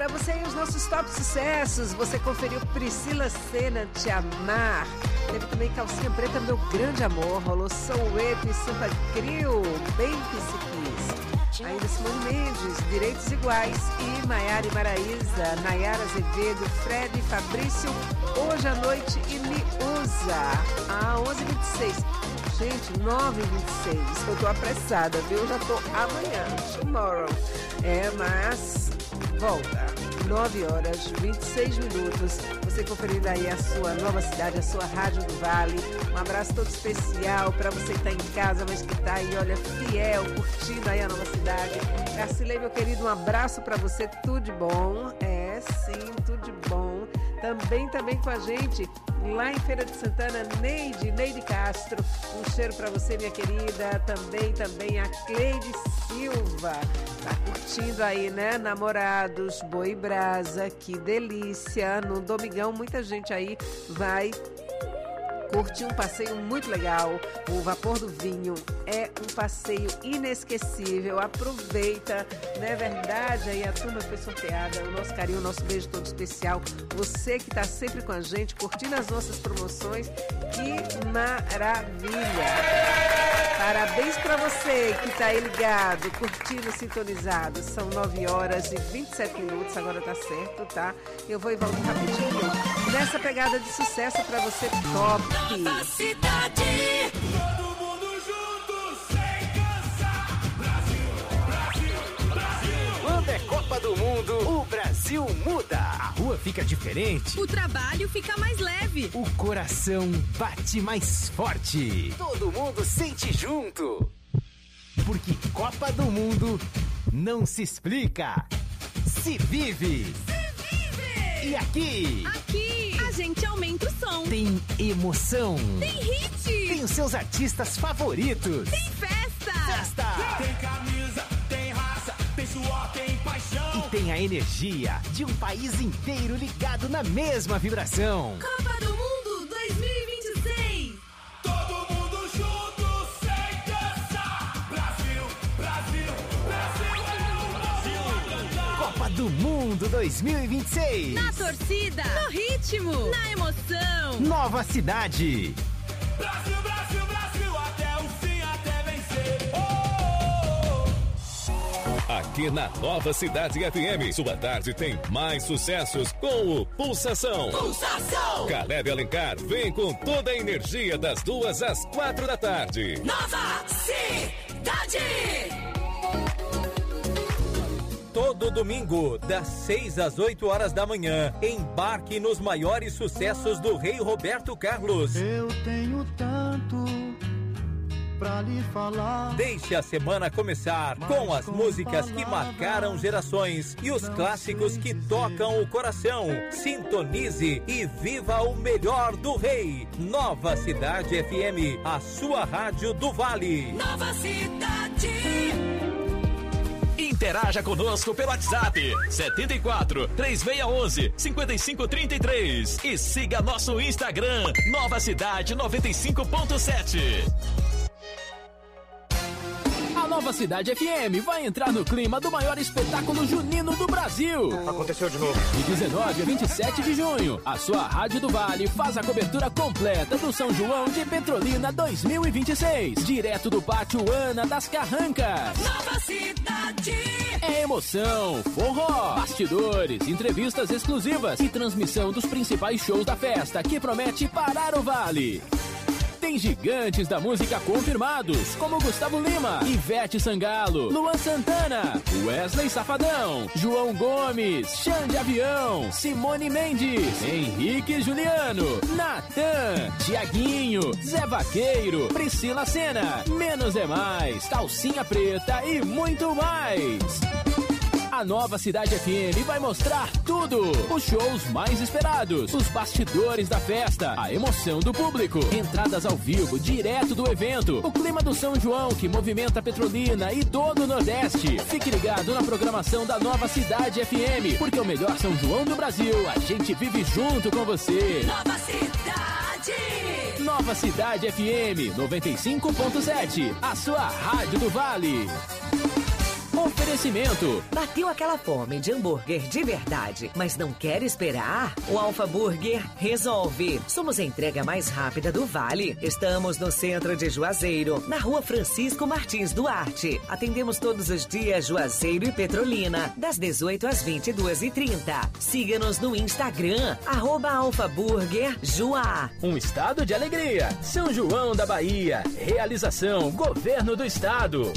Para você aí os nossos top sucessos, você conferiu Priscila Senna, Te Amar. Teve também Calcinha Preta, Meu Grande Amor. Rolou Soueto e Sampa Crio, Bem Psiquis. Ainda Simone Mendes, Direitos Iguais. E Maiara e Maraísa, Nayara Azevedo, Fred e Fabrício, Hoje à Noite e Me Usa. 11h26. Gente, 9h26. Eu tô apressada, viu? Eu já tô amanhã, tomorrow. Mas volta. 9h26. Você conferindo aí a sua nova cidade, a sua Rádio do Vale. Um abraço todo especial para você que tá em casa, mas que tá aí, olha, fiel, curtindo aí a nova cidade. Garcilei, meu querido, um abraço para você, tudo de bom. Sim, tudo de bom. Também com a gente lá em Feira de Santana, Neide Castro. Um cheiro pra você, minha querida. Também a Cleide Silva. Tá curtindo aí, né? Namorados, Boi Brasa, que delícia. No domingão, muita gente aí vai curtir um passeio muito legal. O Vapor do Vinho é um passeio inesquecível. Aproveita, não é verdade? Aí a turma foi sorteada. O nosso carinho, o nosso beijo todo especial. Você que tá sempre com a gente, curtindo as nossas promoções. Que maravilha! Parabéns pra você que tá aí ligado, curtindo, sintonizado. São 9h27. Agora tá certo, tá? Eu vou e volto rapidinho. Nessa pegada de sucesso pra você, top! Nova cidade. Todo mundo junto, sem cansar. Brasil. Quando é Copa do Mundo, o Brasil muda. A rua fica diferente. O trabalho fica mais leve. O coração bate mais forte. Todo mundo sente junto. Porque Copa do Mundo não se explica, se vive. E aqui a gente aumenta o som. Tem emoção. Tem hit. Tem os seus artistas favoritos. Tem festa. Tem camisa, tem raça, tem suor, tem paixão. E tem a energia de um país inteiro ligado na mesma vibração. Copa do Mundo 2026. Todo mundo junto, sem cansar. Brasil. Copa do Mundo 2026. Na torcida, no ritmo, na emoção. Nova cidade. Brasil, até o fim, até vencer. Aqui na Nova Cidade FM, sua tarde tem mais sucessos com o Pulsação. Caleb Alencar vem com toda a energia das 2 às 4 da tarde. Nova cidade. Todo domingo, das 6 às 8 horas da manhã, embarque nos maiores sucessos do Rei Roberto Carlos. Eu tenho tanto pra lhe falar. Deixe a semana começar com as músicas que marcaram gerações e os clássicos que tocam o coração. Sintonize e viva o melhor do Rei. Nova Cidade FM, a sua rádio do Vale. Nova cidade. Interaja conosco pelo WhatsApp 74 3611 5533 e siga nosso Instagram Nova Cidade 95.7. A Nova Cidade FM vai entrar no clima do maior espetáculo junino do Brasil. Aconteceu de novo. De 19 a 27 de junho, a sua Rádio do Vale faz a cobertura completa do São João de Petrolina 2026. Direto do Pátio Ana das Carrancas. Nova cidade. É emoção, forró, bastidores, entrevistas exclusivas e transmissão dos principais shows da festa que promete parar o Vale. Tem gigantes da música confirmados, como Gustavo Lima, Ivete Sangalo, Luan Santana, Wesley Safadão, João Gomes, Xande Avião, Simone Mendes, Henrique Juliano, Natan, Tiaguinho, Zé Vaqueiro, Priscila Senna, Menos é Mais, Calcinha Preta e muito mais. A Nova Cidade FM vai mostrar tudo. Os shows mais esperados, os bastidores da festa, a emoção do público, entradas ao vivo direto do evento, o clima do São João que movimenta Petrolina e todo o Nordeste. Fique ligado na programação da Nova Cidade FM, porque o melhor São João do Brasil a gente vive junto com você. Nova Cidade. Nova Cidade FM 95.7, a sua rádio do Vale. Oferecimento. Bateu aquela fome de hambúrguer de verdade, mas não quer esperar? O Alfa Burger resolve. Somos a entrega mais rápida do Vale. Estamos no centro de Juazeiro, na rua Francisco Martins Duarte. Atendemos todos os dias Juazeiro e Petrolina, das 18 às 22h30. Siga-nos no Instagram, @alfaburgerjuá. Um estado de alegria. São João da Bahia. Realização Governo do Estado.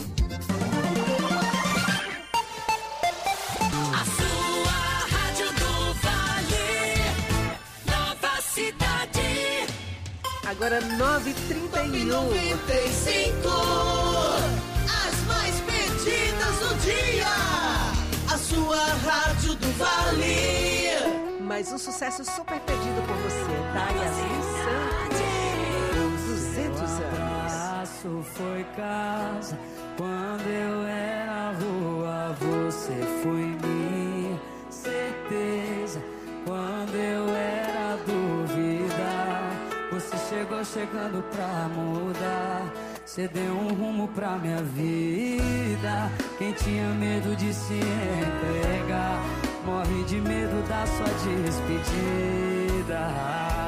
A sua Rádio do Vale, Nova Cidade. Agora 9h31. 95, as mais pedidas do dia. A sua Rádio do Vale. Mais um sucesso super pedido por você, tá? Yasmin Santos, 200 anos. Foi casa, quando eu era rua, você foi minha certeza. Quando eu era dúvida, você chegou chegando pra mudar. Você deu um rumo pra minha vida. Quem tinha medo de se entregar, morre de medo da sua despedida.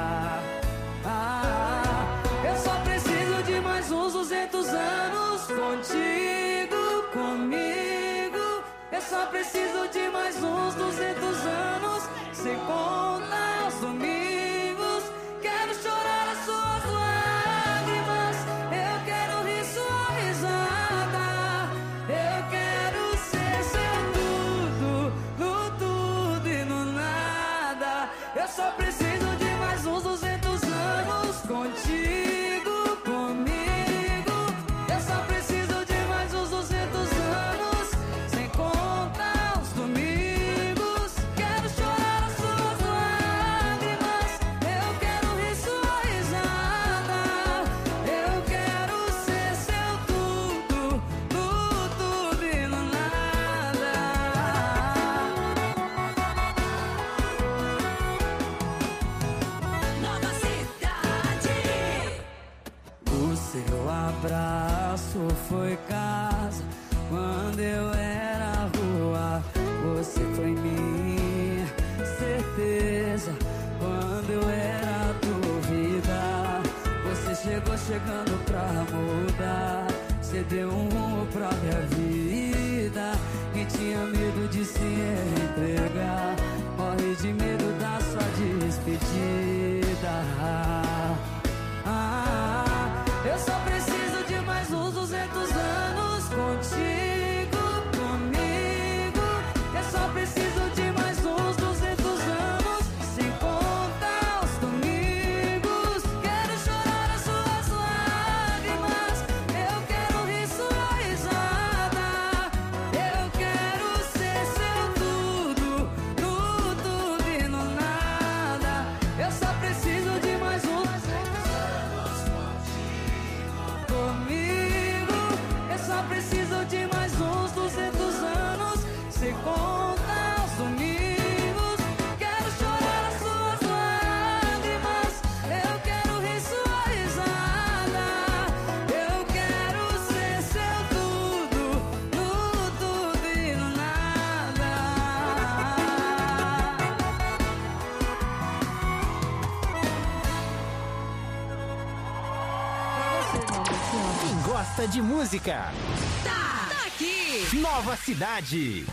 Eu só preciso de mais uns 200 anos contigo, comigo. Eu só preciso de mais uns 200 anos, sem contar os domingos. Quero chorar as suas lágrimas, eu quero rir sua risada. Eu quero ser seu tudo, no tudo e no nada. Eu só preciso de mais uns 200 anos contigo, comigo. Eu só preciso de mais uns 200 anos, sem contar os domingos. Quero chorar as suas lágrimas, eu quero rir sua risada. Eu quero ser seu tudo, no tudo e no nada. Nova Cidade. O seu abraço foi casa, quando eu era rua, você foi minha certeza. Quando eu era dúvida, você chegou chegando pra mudar. Você deu um rumo pra minha vida. Quem tinha medo de se entregar, morre de medo da sua despedida. Eu só preciso de mais uns 200 anos contigo, comigo. Eu só preciso de mais uns 200 anos, sem contar os domingos. Quero chorar as suas lágrimas, eu quero rir sua risada. Eu quero ser seu tudo, no tudo e no nada. Eu só preciso de mais uns 200 anos comigo. Eu só preciso de mais uns 200 anos, sem contar os domingos. Quero chorar as suas lágrimas, eu quero rir sua risada. Eu quero ser seu tudo, no tudo e no nada. Quem gosta de música, Tá aqui. Nova Cidade.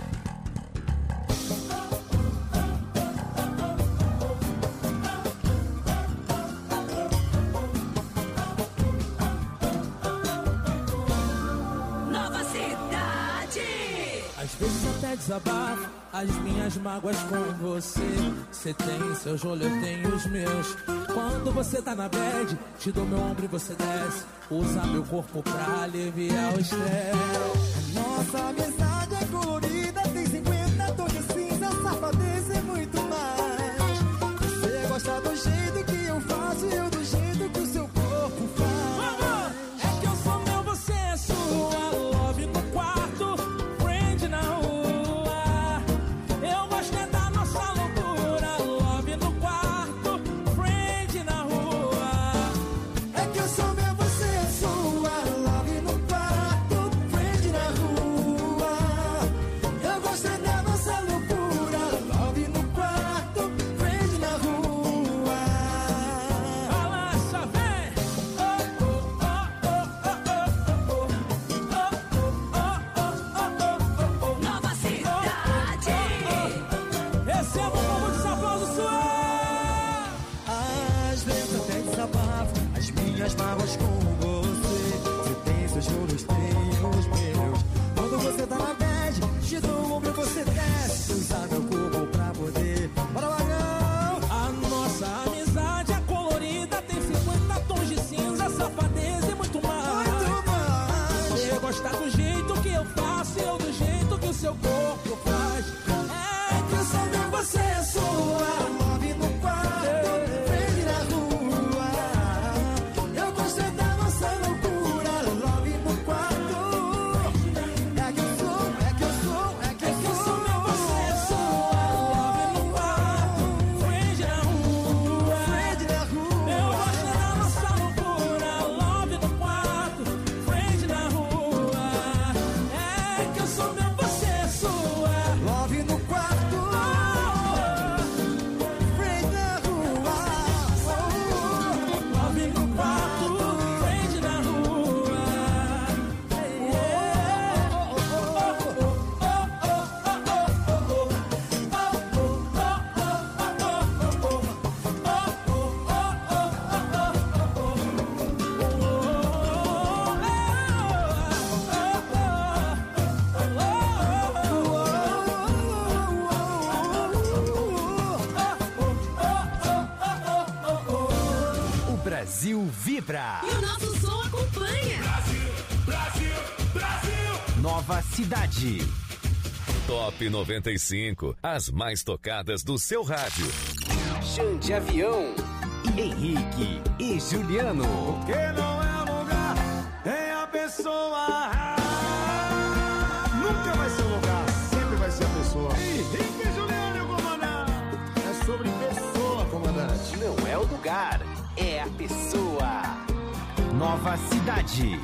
Nova Cidade. Às vezes até desabafo as minhas mágoas com você. Você tem seus rolos, eu tenho os meus. Quando você tá na bad, te dou meu ombro e você desce. Usa meu corpo pra aliviar o estresse. Nossa amizade é colorida, tem 50 tons de cinza, safadeza e muito mais. Você gosta do jeito que eu faço e eu do jeito que o seu corpo faz. É que eu sou meu, você é sua. Love no quarto, friend na rua. Eu gosto é da nossa loucura. Love no quarto, friend na rua. É que eu sou meu, você é sua. Love no quarto, friend na rua. seu corpo faz. É que eu só ver você é sua. Love no quarto, frente na rua. Eu gostei da nossa loucura. Love no quarto. É que eu sou meu, você é sua. Love no quarto, frente na rua. Eu gostei da nossa loucura. Love no quarto, frente na rua. É que eu sou meu, você é sua. Love no quarto, frente na rua. Love no quarto, frente na rua. O Brasil vibra. E o nosso som acompanha. Nova cidade. Top 95, as mais tocadas do seu rádio. Xande Avião. Henrique e Juliano. Que não é lugar, é a pessoa. Nunca vai ser lugar, sempre vai ser a pessoa. Henrique e Juliano, comandante. É sobre pessoa, comandante. Não é o lugar, é a pessoa. Nova cidade.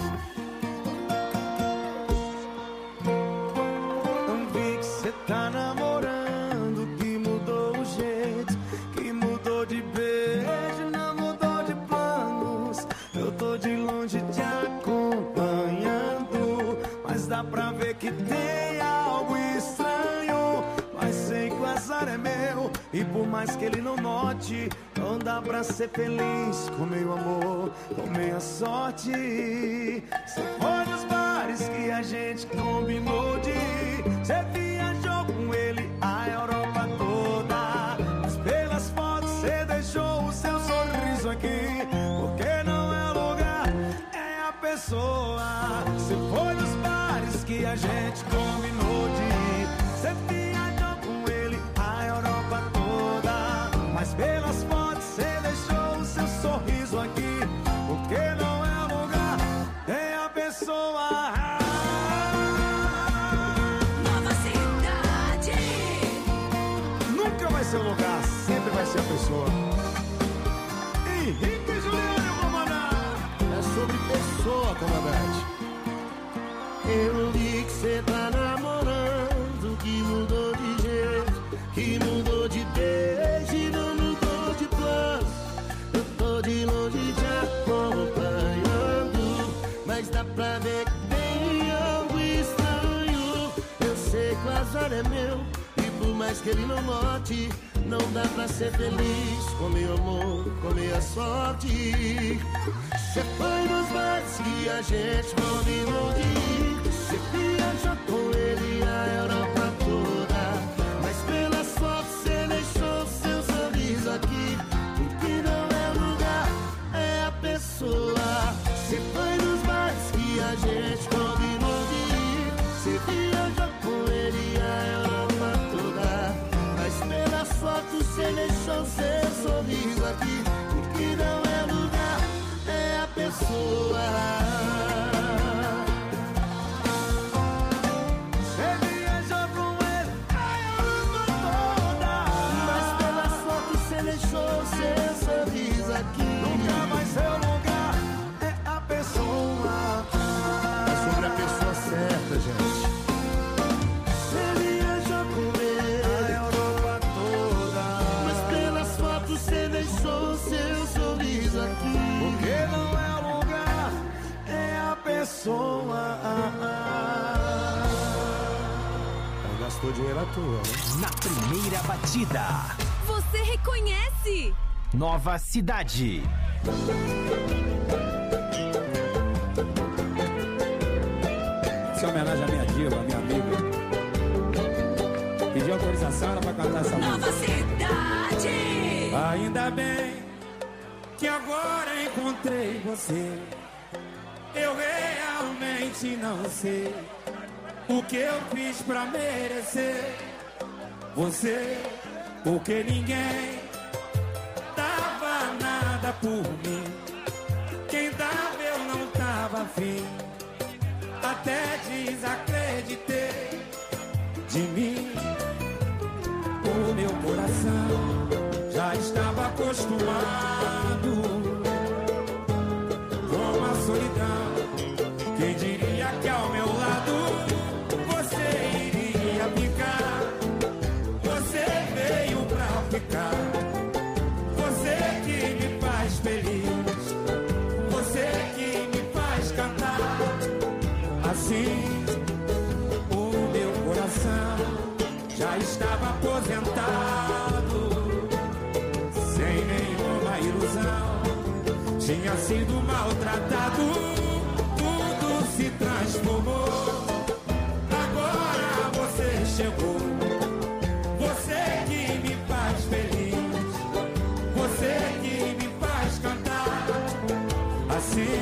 Não vi que cê tá namorando, que mudou o jeito, que mudou de beijo, não mudou de planos. Eu tô de longe te acompanhando, mas dá pra ver que tem algo estranho. Mas sei que o azar é meu, e por mais que ele não note, não dá pra ser feliz com meu amor, com minha sorte. Cê foi nos bares que a gente combinou de ir, cê viajou com ele a Europa toda, mas pelas fotos cê deixou o seu sorriso aqui. Porque não é lugar, é a pessoa. Cê foi nos bares que a gente combinou de ir, cê viajou com ele a Europa toda, mas pelas fotos cê deixou o seu sorriso aqui. Porque não é lugar, é a pessoa. Nova cidade. Nunca vai ser o lugar, sempre vai ser a pessoa. Henrique e Juliano, comandante. É sobre pessoa, comandante. Eu vi que cê tá namorando, que mudou de jeito, que mudou de beijo e não mudou de plano. Eu tô de longe te acompanhando, mas dá pra ver que tem algo estranho. Eu sei que o azar é meu, e por mais que ele não note, não dá pra ser feliz com meu amor, com minha sorte. Cê foi nos bares que a gente combinou de ir, cê viajou com ele a Europa toda, mas pelas fotos cê deixou seu sorriso aqui. Porque não é lugar, é a pessoa. Cê foi nos bares que a gente combinou de ir, cê viajou com ele a Europa toda, mas pelas fotos cê deixou seu sorriso aqui. Porque não é lugar, é a pessoa. Cê viajou com ele a Europa toda, mas pelas fotos cê deixou seu sorriso aqui. Nunca vai ser o lugar, é a pessoa. É sobre a pessoa certa, gente. Cê viajou com ele a Europa toda, mas pelas fotos cê deixou seu sorriso aqui. Porque não é o lugar, é a pessoa. Gastou dinheiro à toa, né? Na primeira batida. Você reconhece? Nova cidade. Essa é homenagem à minha diva, à minha amiga. Pedi autorização ela pra cantar essa música. Nova cidade. Ainda bem que agora encontrei você. Eu realmente não sei o que eu fiz pra merecer você, porque ninguém dava nada por mim. Quem dava eu não tava afim, até desacreditei de mim. O meu coração já estava acostumado com a solidão. Quem diria que ao meu lado você iria ficar? Você veio pra ficar. Você que me faz feliz, você que me faz cantar. Assim o meu coração já estava aposentado, sem nenhuma ilusão. Tinha sido maltratado, tudo se transformou. Agora você chegou, você que me faz feliz, você que me faz cantar. Assim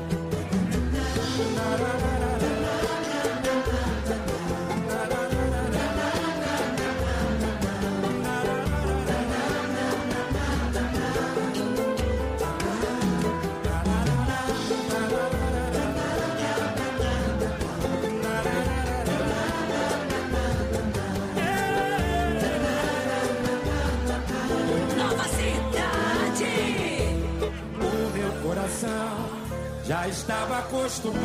já estava acostumado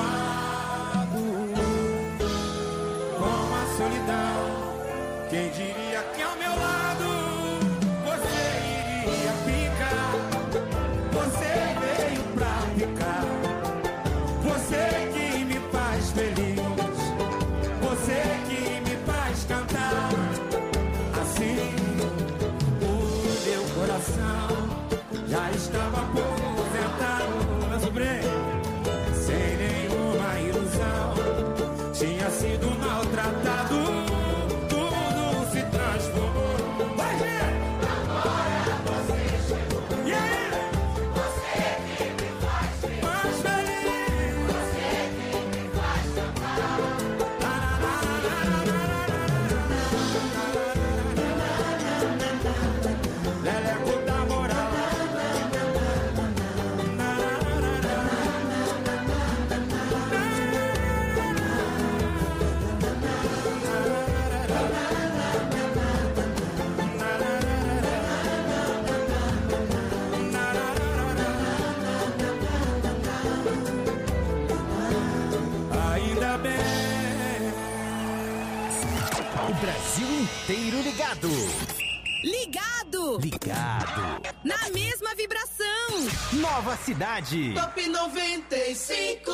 com a solidão. Quem diria que ao meu lado você iria ficar? Você veio pra ficar. Você que me faz feliz, você que me faz cantar. Assim o meu coração já estava aposentado. Meu sobrinho, tinha sido maltratado, tudo se transformou. Vai, gente! Agora você chegou. E aí? Você que me faz feliz, você que me faz cantar. Leleco da moral. Brasil inteiro ligado. Ligado. Ligado. Na mesma vibração. Nova Cidade. Top 95.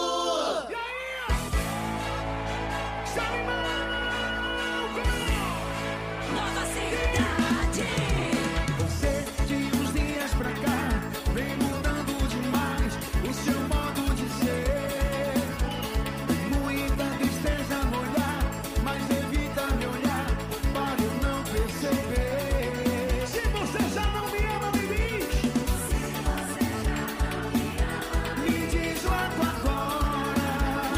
Nova Cidade. Você de uns dias pra cá vem mudando demais o seu modo de ser. Muita tristeza no olhar, mas evita me olhar para eu não perceber. Se você já não me ama, me diz. Se você já não me ama, me diz logo agora.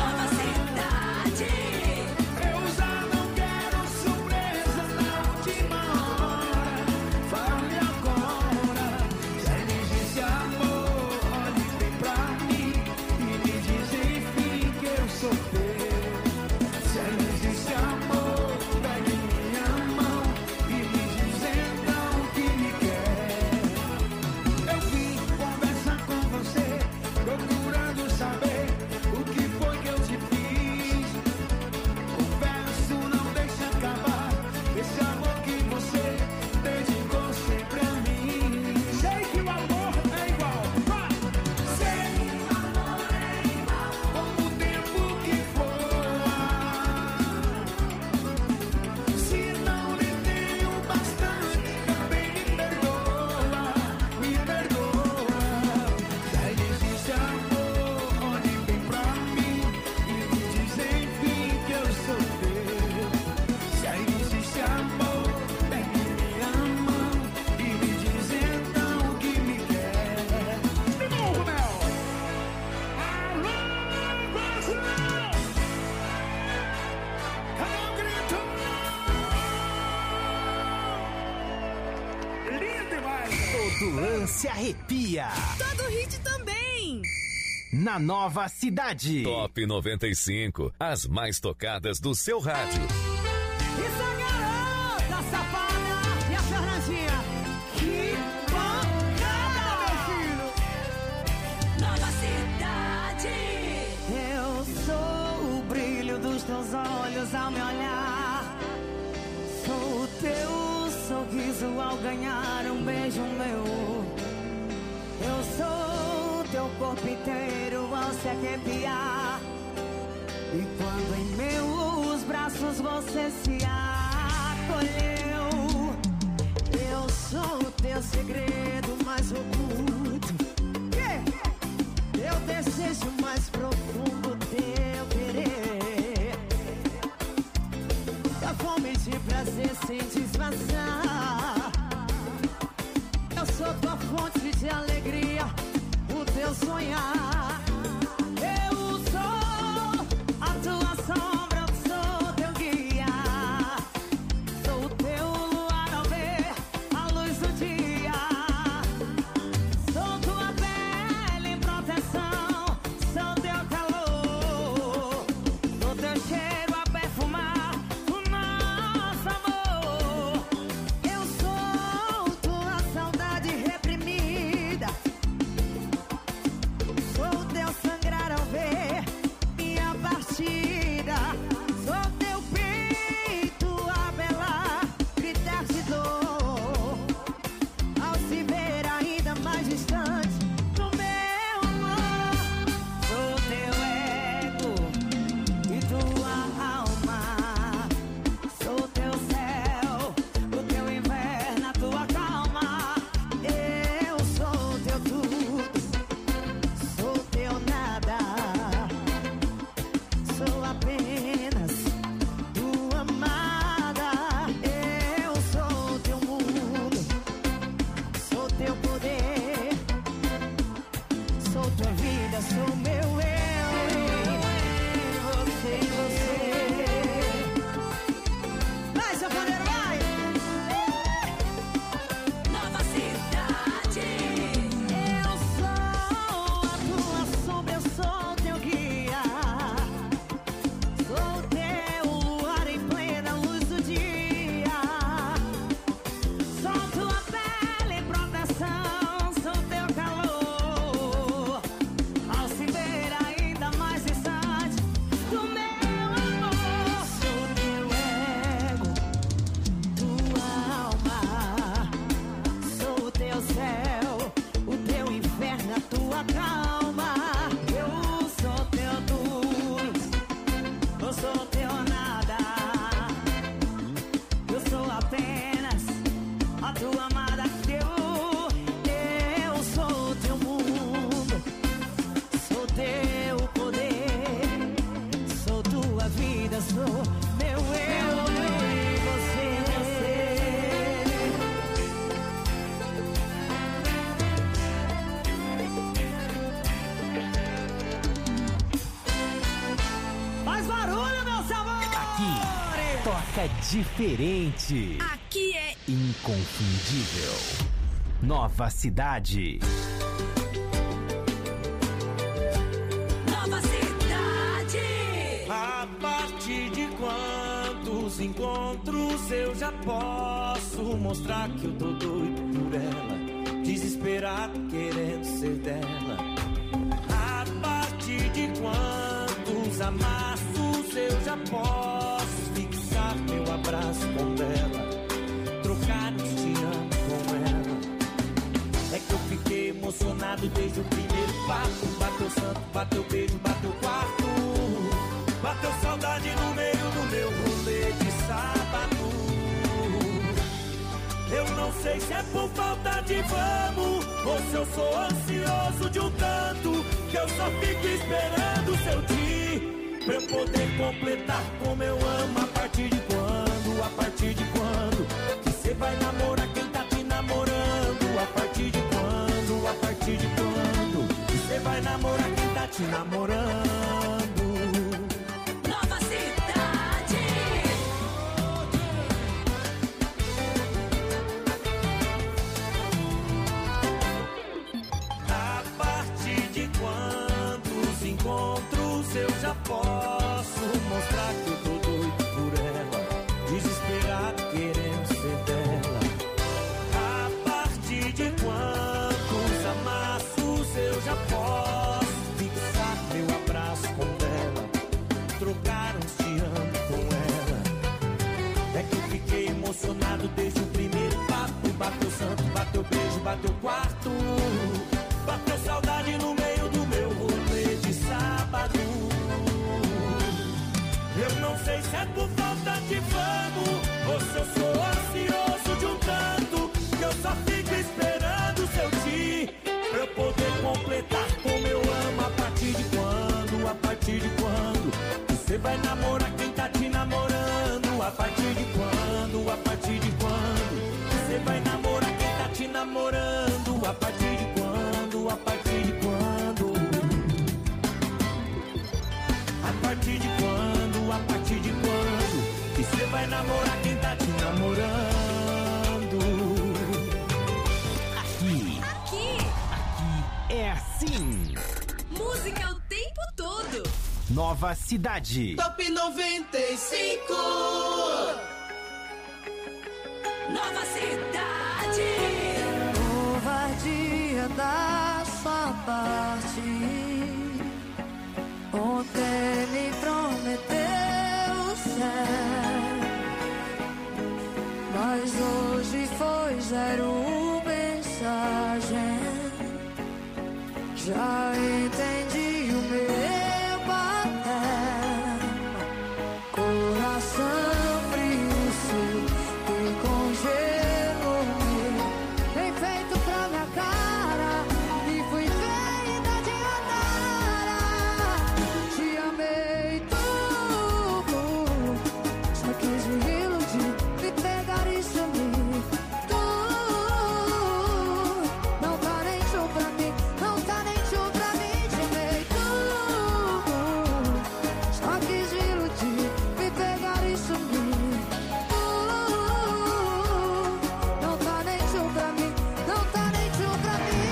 Hortelã se arrepia. Todo hit também. Na Nova Cidade. Top 95. As mais tocadas do seu rádio. Isso é garota safada e a Fernandinha. Que pancada, meu filho. Nova Cidade. Eu sou o brilho dos teus olhos ao me olhar. Sou o teu sorriso ao ganhar um beijo meu. Eu sou o teu corpo inteiro ao se arrepiar. E quando em meus braços você se acolheu, eu sou o teu segredo mais oculto. Teu desejo mais profundo, teu querer. A fome de prazer sem disfarçar. Eu sou tua fonte de alegria, o teu sonhar. Eu sou a tua sombra, eu sou teu guia. Sou o teu luar ao ver a luz do dia. Sou tua pele em proteção, sou teu calor. Sou teu cheiro a perfumar o nosso amor. Eu sou tua saudade reprimida. Sou teu sangrar ao ver minha partida. Sou teu peito a belar, gritar de dor ao se ver ainda mais distante do meu amor. Sou teu ego e tua alma. Sou teu céu, o teu inverno, a tua calma. Eu sou teu tudo, sou teu nada. Sou apenas tua amada. Eu sou teu mundo, sou teu poder. Sou tua vida, sou meu eu. Você. Vai, japoneiro, vai! Nova Cidade. Eu sou a tua sombra, eu sou teu guia. Sou teu luar em plena luz do dia. Sou tua pele em proteção, sou teu calor. Ao se ver ainda mais distante do meu amor. Sou teu ego, tua alma. Sou o teu céu, o teu inferno, a tua calma. Eu sou teu tudo, eu sou teu nada. Eu sou apenas a tua amada. Eu sou teu mundo, sou teu poder. Sou tua vida, sou meu eu e você. Faz barulho, meus amores! Aqui toca diferente. Aqui é Inconfundível. Nova Cidade. Nova Cidade. A partir de quantos encontros eu já posso mostrar que eu tô doido por ela, desesperado querendo ser dela? A partir de quantos amassos eu já posso fixar meu abraço com ela, trocar este amo com ela? É que eu fiquei emocionado desde o primeiro passo. Bateu santo, bateu beijo, bateu quarto. Bateu saudade no meio do meu rolê de sábado. Eu não sei se é por falta de vamos ou se eu sou ansioso de um tanto que eu só fico esperando o seu dia pra eu poder completar como eu amo. A partir de quando? A partir de quando que cê vai namorar quem tá te namorando? A partir de quando? A partir de quando que cê vai namorar quem tá te namorando? Nova Cidade. bateu quarto. Bateu saudade no meio do meu rolê de sábado. Eu não sei se é por falta de vamos ou se eu sou ansioso de um tanto, que eu só fico esperando o seu dia pra eu poder completar como eu amo. A partir de quando? A partir de quando? Você vai namorar quem tá te namorando? A partir de quando? A partir de quando? Você vai namorar quem tá te namorando? A partir de quando? A partir de quando? A partir de quando? A partir de quando? Que você vai namorar quem tá te namorando? Aqui é assim. Música o tempo todo. Nova Cidade. Top 95. Nova Cidade. Covardia da sua parte. Ontem me prometeu o céu, mas hoje foi zero mensagem. Já entendi o meu papel. Coração frio seu que congelou meu, bem feito pra minha cara e fui feita de andara. Te amei tudo, só quis me iludir, me pegar e sumir. Tu não tá nem show pra mim, não tá nem show pra mim. Te amei tudo, só quis me iludir, me pegar e sumir. Não tá nem show pra mim, não tá nem show pra mim.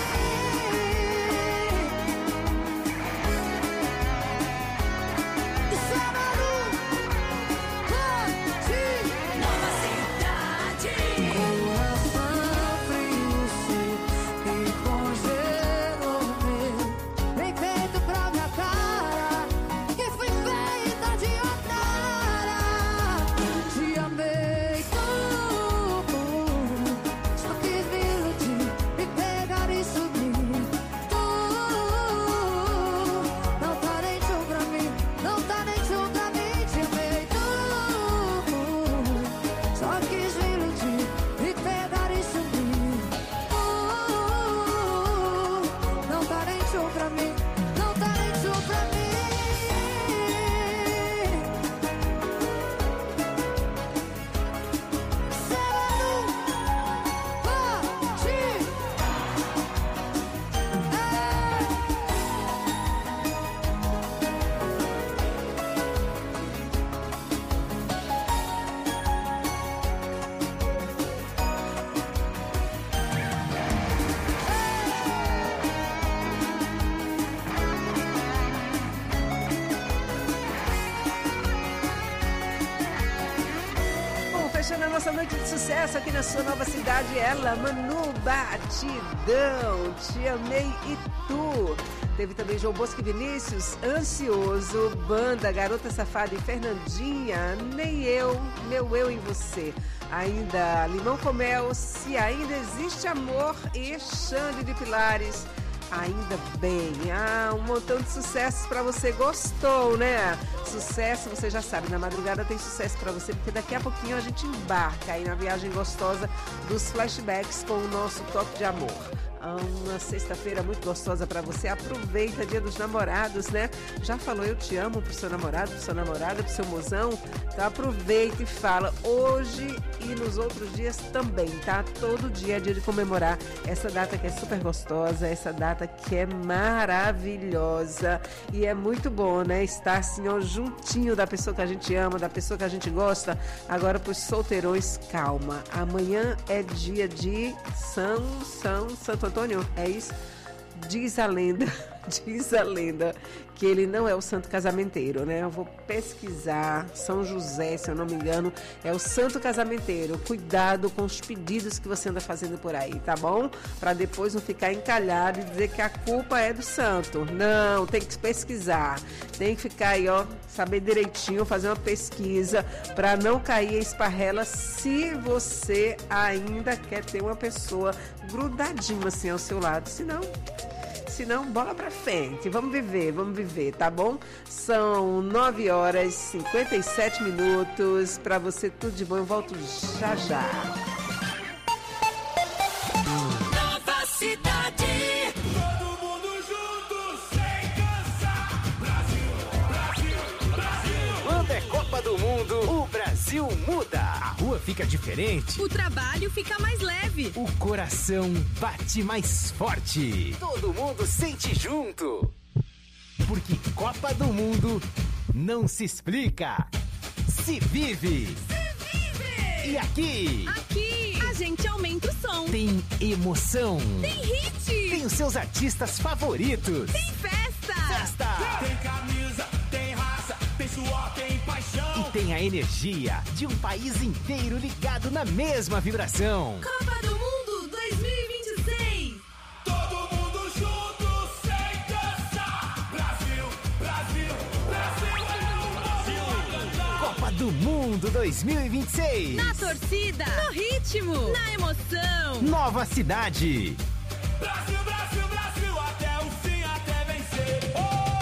Isso é maluco, Nova Cidade. coração frio seu e congelou meu, bem feito pra minha cara, que fui feita de otária. Te amei tudo, só quis me iludir, me pegar e subir. Tu não tá nem show pra mim, não tá nem show pra mim. Te amei tudo, só quis me iludir, me pegar e subir. Não tá nem show pra mim, não tá nem show pra mim. Bom, fechando a nossa noite de sucesso aqui na sua Nova Cidade, ela, Manu Batidão, Te Amei e Tu. Teve também João Bosco e Vinícius, Ansioso, Banda, Garota Safada e Fernandinha, Nem Eu, Meu Eu em Você. Ainda Limão com Mel, Se Ainda Existe Amor e Xande de Pilares. Ainda bem, um montão de sucessos pra você. Gostou, né? Sucesso, você já sabe, na madrugada tem sucesso pra você, porque daqui a pouquinho a gente embarca aí na viagem gostosa dos flashbacks com o nosso Top de Amor. Uma sexta-feira muito gostosa pra você. Aproveita, Dia dos Namorados, né? Já falou eu te amo pro seu namorado, pro sua namorada, pro seu mozão? Então aproveita e fala hoje e nos outros dias também, tá? Todo dia é dia de comemorar essa data que é super gostosa, essa data que é maravilhosa. E é muito bom, né? Estar assim, ó, juntinho da pessoa que a gente ama, da pessoa que a gente gosta. Agora pros solteirões, calma. Amanhã é dia de Santo Antônio, é isso? Diz a lenda Diz a lenda que ele não é o santo casamenteiro, né? Eu vou pesquisar. São José, se eu não me engano, é o santo casamenteiro. Cuidado com os pedidos que você anda fazendo por aí, tá bom? Para depois não ficar encalhado e dizer que a culpa é do santo. Não, tem que pesquisar. Tem que ficar aí, ó, saber direitinho, fazer uma pesquisa para não cair em esparrela se você ainda quer ter uma pessoa grudadinha assim ao seu lado. Senão, bola pra frente. Vamos viver, tá bom? São 9h57. Pra você, tudo de bom. Eu volto já já. Nova Cidade. Todo mundo junto, sem cansar. Brasil, Brasil, Brasil. Quando é Copa do Mundo, o Brasil muda. A rua fica diferente. O trabalho fica mais leve. O coração bate mais forte. Todo mundo sente junto. Porque Copa do Mundo não se explica, se vive. E aqui a gente aumenta o som. Tem emoção. Tem hit. Tem os seus artistas favoritos. Tem festa. Tem camisa, tem raça, tem suor, tem paixão. E tem a energia de um país inteiro ligado na mesma vibração. Copa do Mundo 2026. Todo mundo junto, sem cansar. Brasil, Brasil, Brasil, Brasil. Copa do Mundo 2026. Na torcida, no ritmo, na emoção. Nova Cidade. Brasil, Brasil, Brasil, até o fim, até vencer.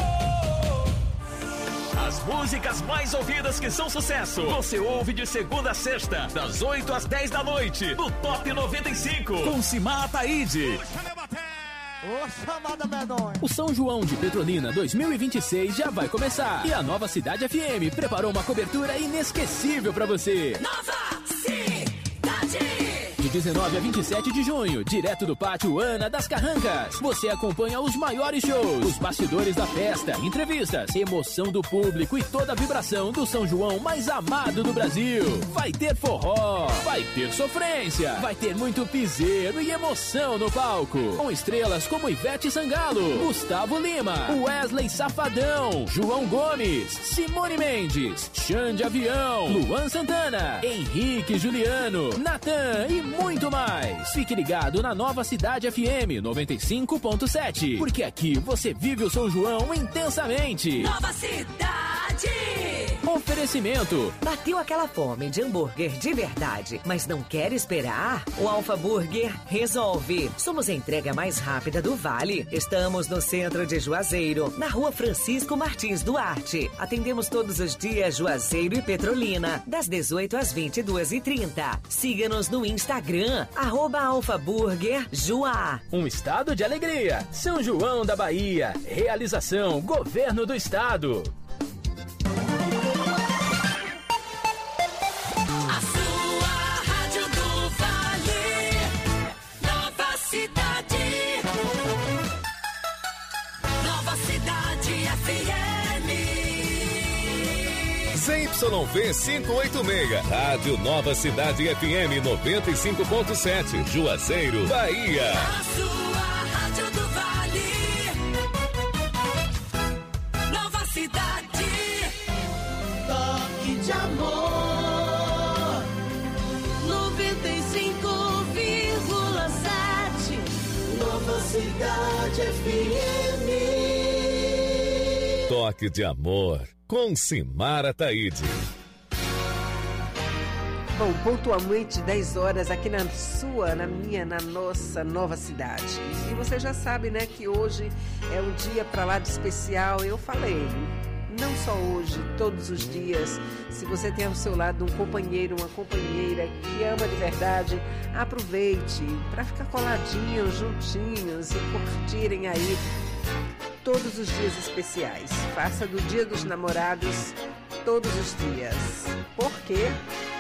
As músicas mais ouvidas que são sucesso. Você ouve de segunda a sexta, das 8 às 10 da noite, no Top 95. Com Simara Taide. Chamada medonha. O São João de Petrolina 2026 já vai começar. E a Nova Cidade FM preparou uma cobertura inesquecível pra você. Nova Cidade. De 19 a 27 de junho, direto do Pátio Ana das Carrancas. Você acompanha os maiores shows, os bastidores da festa, entrevistas, emoção do público e toda a vibração do São João mais amado do Brasil. Vai ter forró, vai ter sofrência, vai ter muito piseiro e emoção no palco. Com estrelas como Ivete Sangalo, Gustavo Lima, Wesley Safadão, João Gomes, Simone Mendes, Xande Avião, Luan Santana, Henrique Juliano, Natan e muito mais. Fique ligado na Nova Cidade FM 95.7, porque aqui você vive o São João intensamente. Nova Cidade. Oferecimento. Bateu aquela fome de hambúrguer de verdade, mas não quer esperar? O Alfa Burger resolve. Somos a entrega mais rápida do Vale. Estamos no centro de Juazeiro, na Rua Francisco Martins Duarte. Atendemos todos os dias Juazeiro e Petrolina, das 18 às 22h30. Siga-nos no Instagram, @alfaburgerjuá. Um estado de alegria. São João da Bahia. Realização Governo do Estado. A sua Rádio do Vale. Nova Cidade. Nova Cidade FM. ZYV 586, Rádio Nova Cidade FM 95.7, Juazeiro, Bahia. A sua Rádio do Vale. Nova Cidade. Toque de amor. 95,7. Nova Cidade FM. Toque de amor, com Simara Taide. Bom, pontualmente 10 horas aqui na nossa Nova Cidade. E você já sabe, né, que hoje é um dia pra lá de especial. Eu falei, não só hoje, todos os dias. Se você tem ao seu lado um companheiro, uma companheira que ama de verdade, aproveite para ficar coladinhos, juntinhos e curtirem aí todos os dias especiais. Faça do Dia dos Namorados todos os dias. Por quê?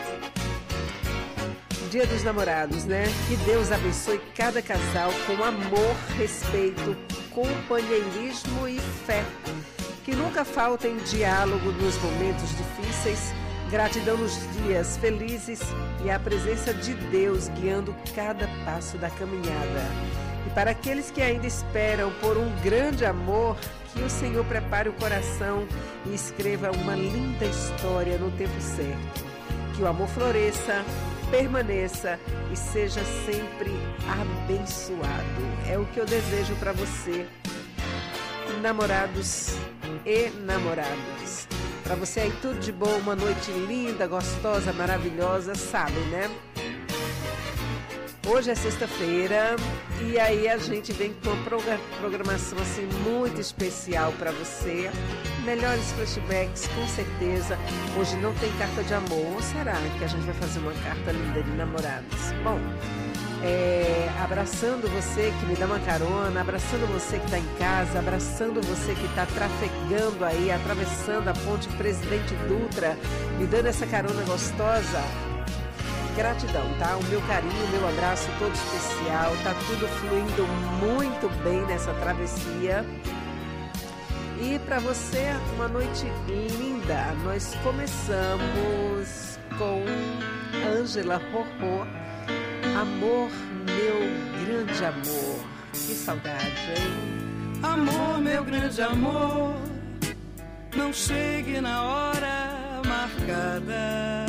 Dia dos Namorados, né? Que Deus abençoe cada casal com amor, respeito, companheirismo e fé. Que nunca faltem diálogo nos momentos difíceis, gratidão nos dias felizes e a presença de Deus guiando cada passo da caminhada. E para aqueles que ainda esperam por um grande amor, que o Senhor prepare o coração e escreva uma linda história no tempo certo. Que o amor floresça, permaneça e seja sempre abençoado. É o que eu desejo para você, namorados e namoradas. Para você aí tudo de bom, uma noite linda, gostosa, maravilhosa, sabem, né? Hoje é sexta-feira e aí a gente vem com uma programação assim muito especial para você. Melhores flashbacks, com certeza. Hoje não tem carta de amor. Ou será que a gente vai fazer uma carta linda de namorados? Bom, abraçando você que me dá uma carona, abraçando você que está em casa, abraçando você que está trafegando aí, atravessando a ponte Presidente Dutra, me dando essa carona gostosa. Gratidão, tá? O meu carinho, o meu abraço todo especial. Tá tudo fluindo muito bem nessa travessia. E para você, uma noite linda. Nós começamos com Ângela Rorô. Amor, meu grande amor. Que saudade, hein? Amor, meu grande amor, não chegue na hora marcada.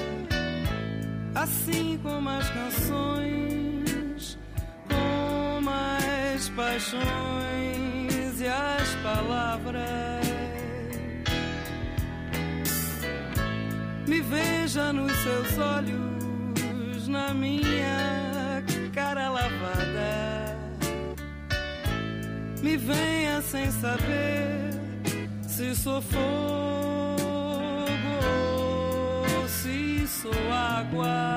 Assim como as canções, como as paixões e as palavras. Me veja nos seus olhos, na minha cara lavada. Me venha sem saber se sou fogo ou se sou água.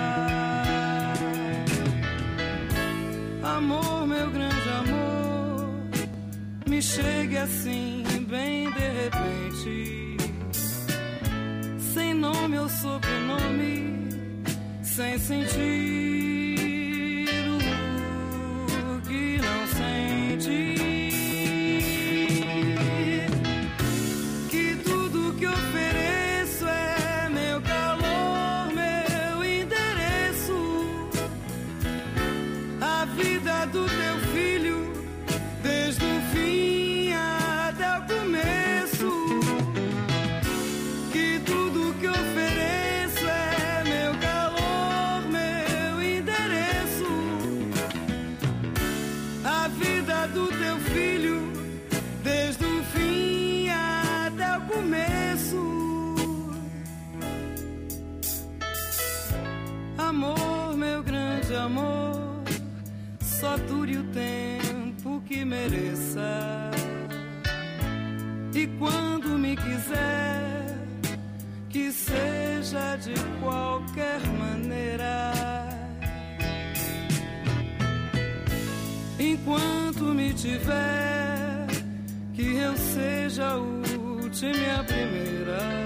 Amor, meu grande amor, me chegue assim bem de repente, sem nome ou sobrenome, sem sentir o que não sente. Que tudo que ofereço é meu calor, meu endereço, a vida do teu filho, desde o fim até o começo. Que tudo que ofereço é meu calor, meu endereço, a vida do teu filho, desde o fim até o começo. Amor, meu grande amor, só dure o tempo que mereça. E quando me quiser, que seja de qualquer maneira. Enquanto me tiver, que eu seja a última e a primeira.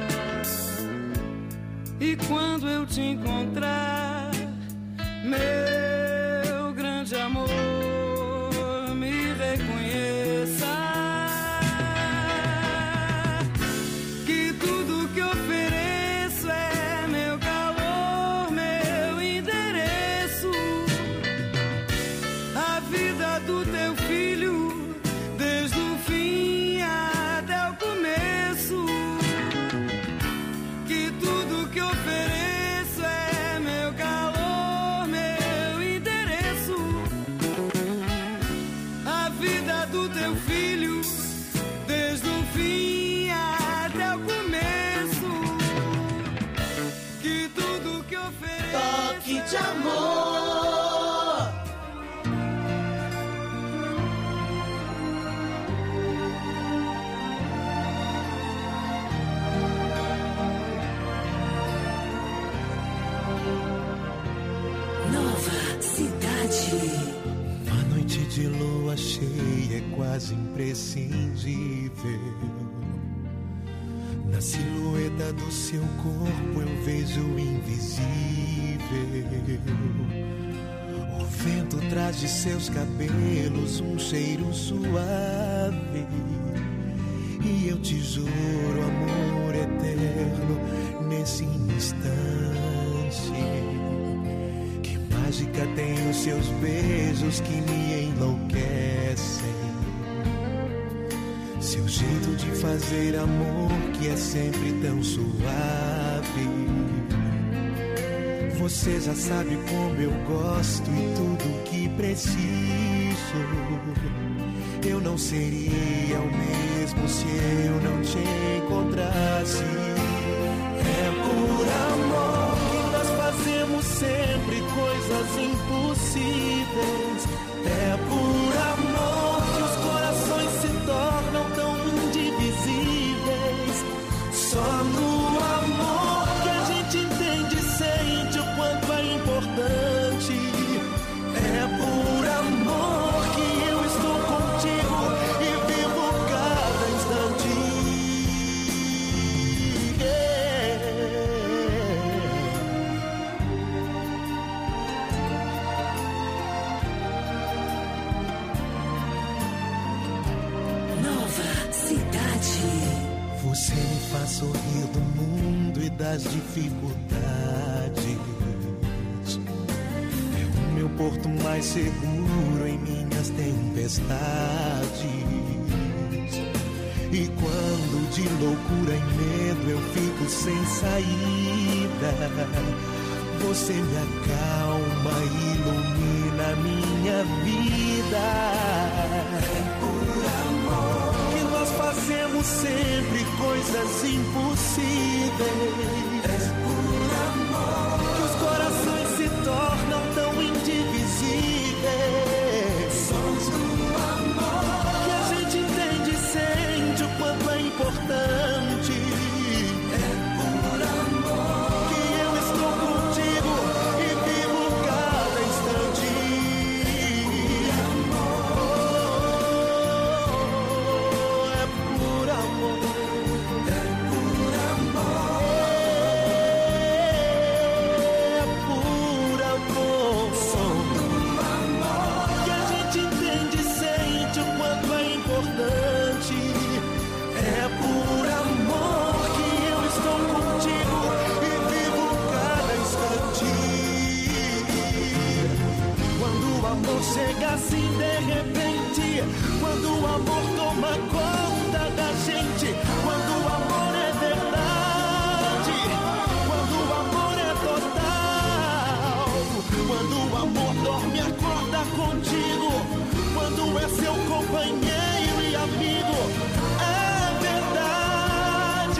E quando eu te encontrar, meu grande amor, me reconheça. Que tudo que ofereço é meu calor, meu endereço, a vida do teu filho, desde o fim até o começo. Que tudo que ofereço é meu calor, meu endereço, a vida do teu filho, desde o fim até o começo. Que tudo que ofereço, toque de amor. Nova Cidade. Uma noite de lua cheia é quase imprescindível. Na silhueta do seu corpo eu vejo o invisível. O vento traz de seus cabelos um cheiro suave. E eu te juro amor eterno nesse instante. Que mágica tem o os seus beijos que me enlouquecem, seu jeito de fazer amor que é sempre tão suave. Você já sabe como eu gosto e tudo que preciso. Eu não seria o mesmo se eu não te encontrasse. É por amor que nós fazemos sempre coisas impossíveis. É por amor que os corações se tornam tão indivisíveis. Só no amor que a gente entende e sente o quanto é importante. É por amor que eu estou contigo e vivo cada instante. Nova Cidade. Você me faz sorrir do mundo e das dificuldades. É o meu porto mais seguro em minhas tempestades. E quando de loucura e medo eu fico sem saída, você me acalma e ilumina minha vida. É por amor que nós fazemos sempre coisas impossíveis. É por amor que os corações se tornam tão indivisíveis. Somos do amor que a gente entende e sente o quanto é importante. É por amor que eu estou contigo e vivo cada instante. É por amor. É por amor. É por amor. Somos do amor que a gente entende e sente o quanto é importante. É por amor que eu estou contigo e vivo cada instante. Quando o amor chega assim de repente, quando o amor toma conta da gente, quando o amor é verdade, quando o amor é total, quando o amor dorme e acorda contigo, quando é seu companheiro e amigo, é verdade, é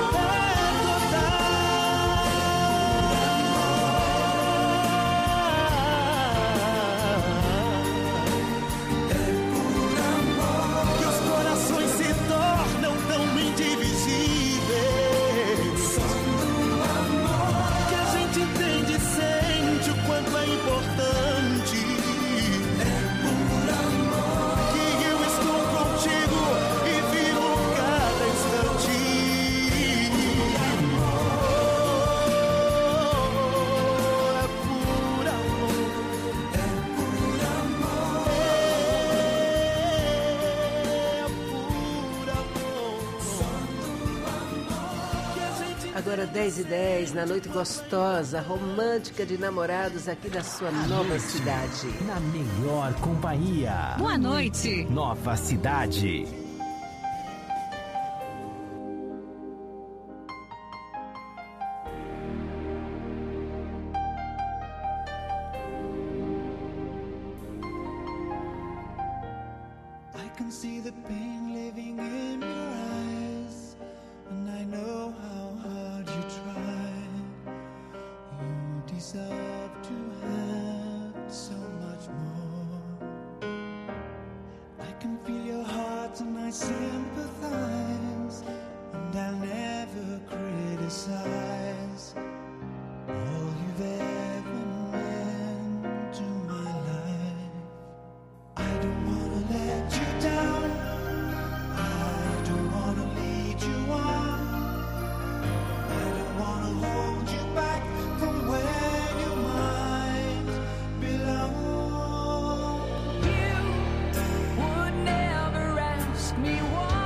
total. Que os corações se tornam tão indivisíveis. Que a gente entende e sente o quanto é importante. É por amor que eu estou contigo e vivo cada instante. É por amor. É por amor. Agora 10h10, na noite gostosa, romântica de namorados aqui da sua nova cidade. Na melhor companhia. Boa noite. Nova Cidade. I can see the pain living in your eyes, and I know how hard you tried. You deserve to have so much more. I can feel your heart and I sympathize, and I'll never criticize all you've ever meant to my life. I don't wanna let you down. I don't wanna lead you on. I don't wanna hold you back from where you might belong. You would never ask me why.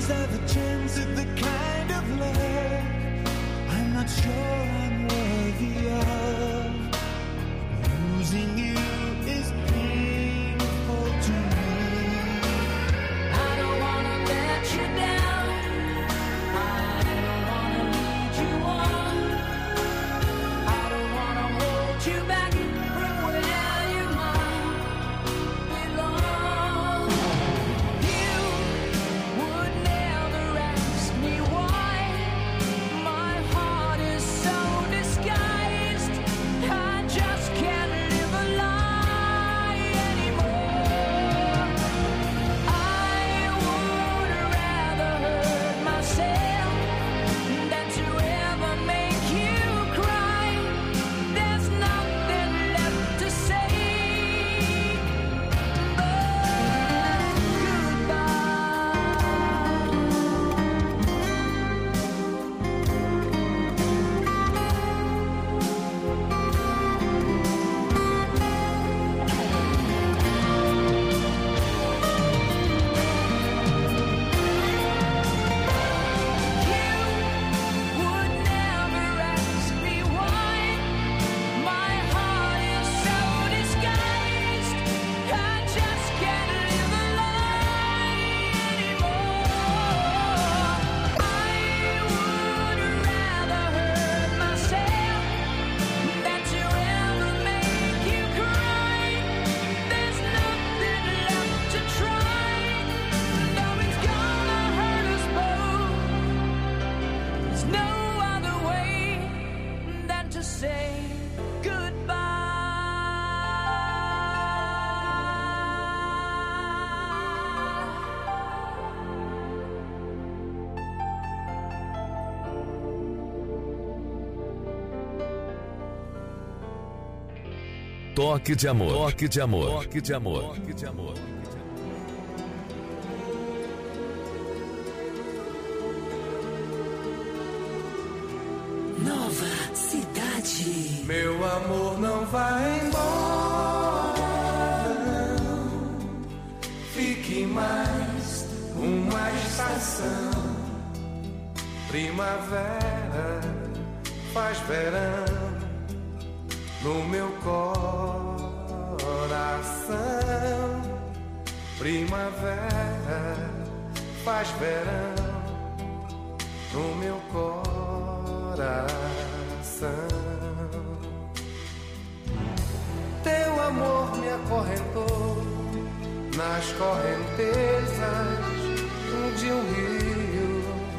Is that the chance of the kind of love I'm not sure I'm worthy of? Losing you is painful to me. I don't wanna let you down. I don't wanna lead you on. I don't wanna hold you back from where you might belong. You would never ask me why. My heart is so disguised. I just can't live a lie anymore. I would rather hurt myself than to ever make you cry. There's nothing left to say but would never ask me why. My heart is so disguised. I just can't live a lie anymore. I would rather hurt myself than to ever make you cry. There's nothing left to try. Though it's gonna hurt us both, there's no other way than to say Toque de amor. Toque de amor. Toque de amor. Toque de amor. Nova Cidade. Meu amor não vai embora, não. Fique mais uma estação. Primavera faz verão no meu coração. Primavera faz verão no meu coração. Teu amor me acorrentou nas correntezas de um rio,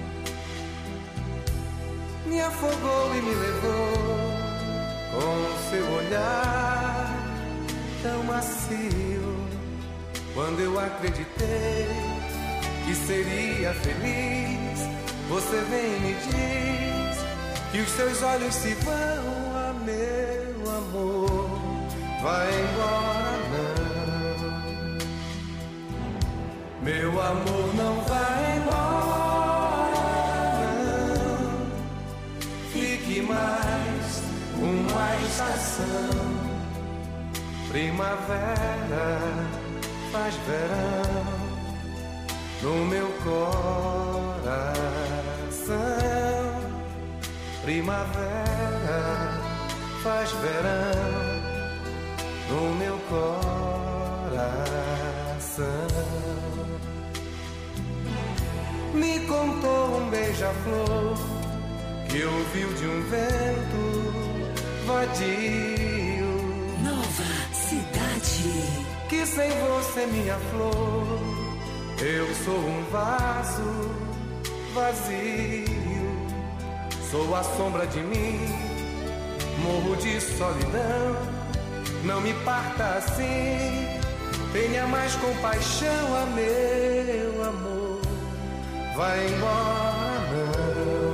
me afogou e me levou com seu olhar tão macio. Quando eu acreditei que seria feliz, você vem e me diz que os seus olhos se vão. Ah, meu amor, vai embora não. Meu amor não vai embora não. Fique mais uma estação. Primavera faz verão no meu coração. Primavera faz verão no meu coração. Me contou um beija-flor que ouviu de um vento vadio. Nova Cidade. Que sem você, minha flor, eu sou um vaso vazio. Sou a sombra de mim, morro de solidão. Não me parta assim, tenha mais compaixão, a meu amor. Vai embora não.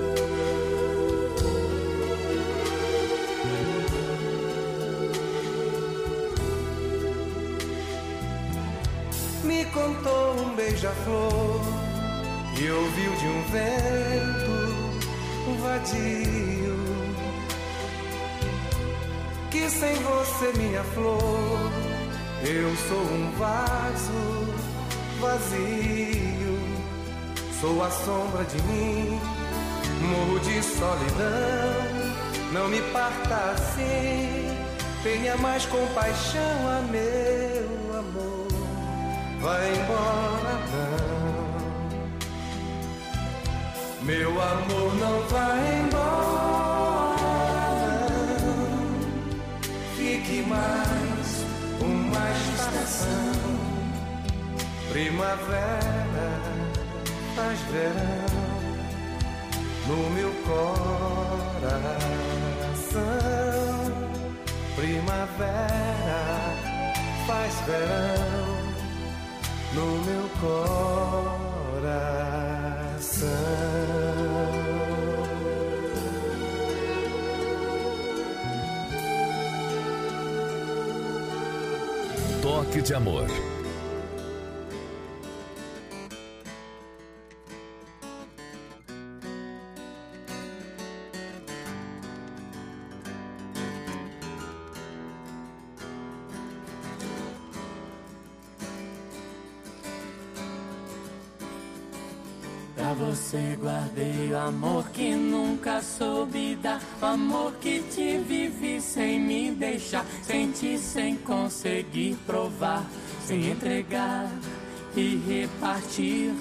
Me contou um beija-flor e ouviu de um vento vadio. Que sem você, minha flor, eu sou um vaso vazio. sou a sombra de mim, morro de solidão. Não me parta assim, tenha mais compaixão, a meu amor. Vai embora não, meu amor não vai embora não. Fique mais uma estação, primavera faz verão no meu coração. Primavera faz verão no meu coração. Toque de amor. Pra você guardei o amor que nunca soube dar, o amor que te vivi sem me deixar, senti sem conseguir provar, sem entregar e repartir.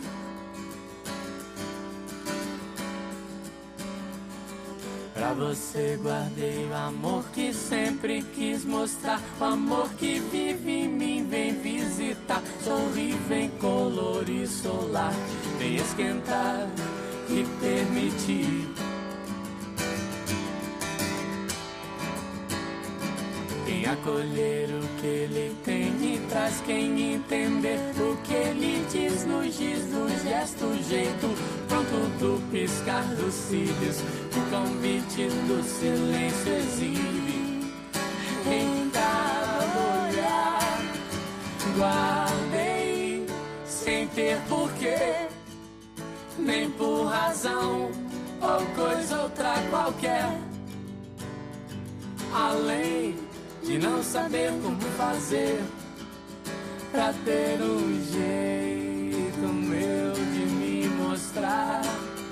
Pra você guardei o amor que sempre quis mostrar, o amor que vive em mim, vem visitar, sorri, vem colorir solar, vem esquentar e permitir. Quem acolher o que ele tem e traz, quem entender o que ele diz no giz do gesto, jeito pronto do piscar dos cílios, o convite do silêncio exibe. Em cada olhar guardei sem ter porquê, nem por razão ou coisa outra qualquer, além de não saber como fazer pra ter um jeito meu de me mostrar.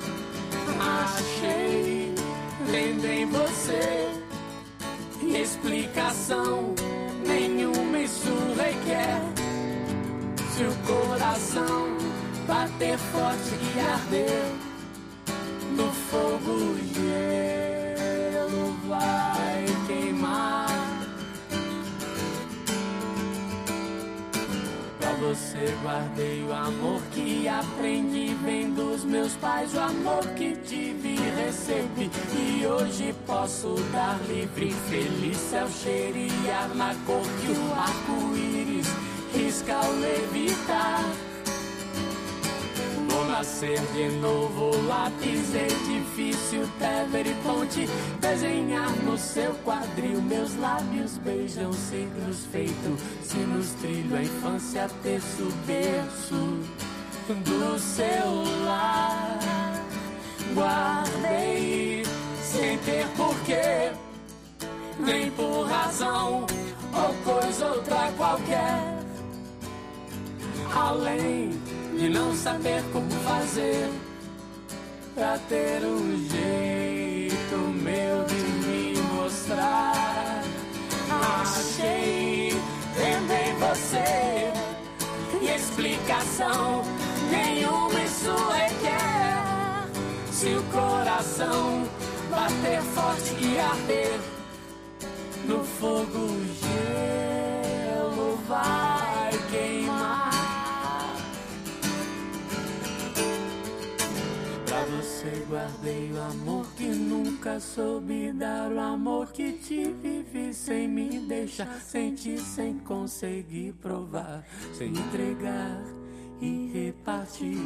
Achei, vendo em você, explicação nenhuma isso requer. Se o coração bater forte e arder, no fogo o gelo vai queimar. Pra você guardei o amor que aprendi, vem dos meus pais, o amor que tive e recebi, e hoje posso dar livre. Feliz céu cheirar na cor que o arco-íris risca ao levitar. Vou nascer de novo, lápis, edifício, Tever e ponte, desenhar no seu quadril, meus lábios beijam signos feitos, sinos trilho a infância, terço, berço do seu lar. Guardei sem ter porquê, nem por razão ou coisa outra qualquer, além de não saber como fazer pra ter um jeito meu de me mostrar. Achei, vendo em você, explicação nenhuma isso requer. Se o coração bater forte e arder, no fogo o gelo vai queimar. Pra você guardei o amor que nunca soube dar, o amor que te vivi sem me deixar, senti sem conseguir provar, sem entregar e repartir.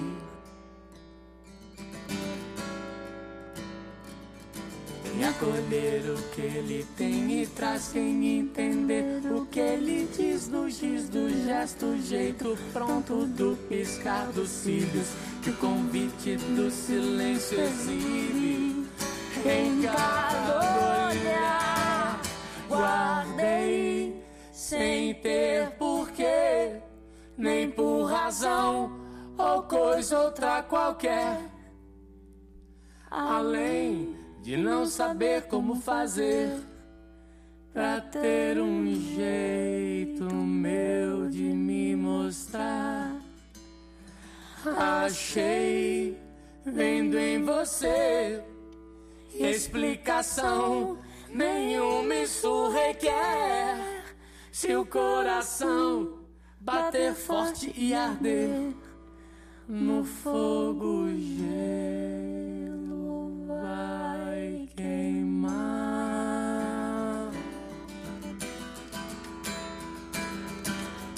E acolher o que ele tem e traz, sem entender o que ele diz no giz do gesto, jeito pronto do piscar dos cílios, que o convite do silêncio exibe. Em cada olhar guardei sem ter porquê, nem por razão ou coisa outra qualquer. Além de não saber como fazer pra ter um jeito meu de me mostrar, achei vendo em você explicação nenhuma, isso requer. Se o coração bater forte e arder no fogo, gelo vai.